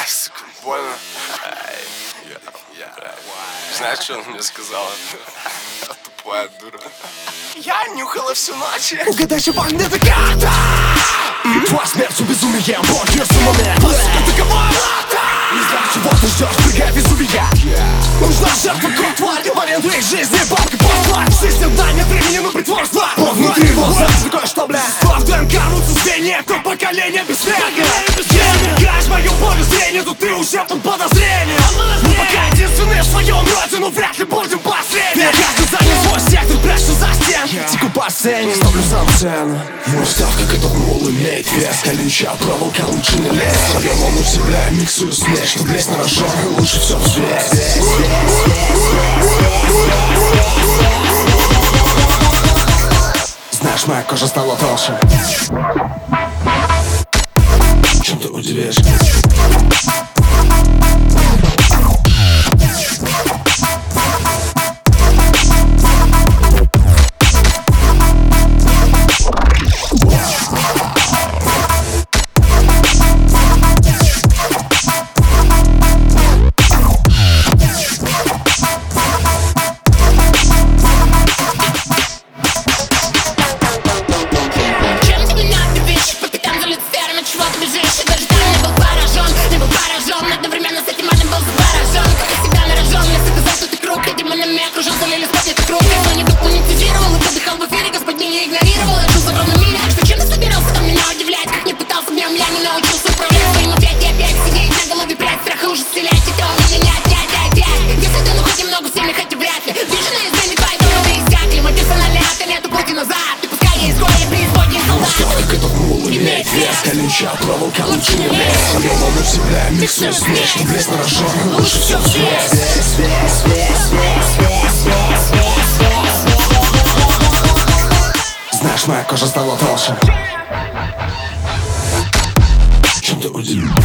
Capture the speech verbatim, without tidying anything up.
сука, больно. Знаешь, что он мне сказал? Тупая дура. Я нюхала всю ночь. Угадай, что пахнет эта карта. Твоя смерть безумием, боже, с момент. Такова лата. Не знаю, чего ты ждешь, прыгай Везувия. Нужна жертва, кот, тварь, говорит в их жизни, бабка, послать. Жизнь одна, нет времени на притворство. Внутри волос, такое, что, бля. В ДНК рвутся звенья, то поколение бессмертное. Играешь мою поле зрения, то ты уже под подозрением. Мы пока единственные в своем роде, но вряд ли будем последние. Каждый занят свой сектор, прячься за стен. Теку по сцене, ставлю сам цену. Мой став, как этот мул, имеет вес. Колючая проволока, лучше не лезь. Своем он у себя миксую смесь, чтоб лезть на рожон, лучше все взвесь. Знаешь, моя кожа стала толще. Чем ты удивишь? Колючая проволока, лучше не лезь. Своем он у себя миксую смесь, чтоб лезть на рожон, лучше все взвесь. Знаешь, моя кожа стала толще. Чем ты удивил?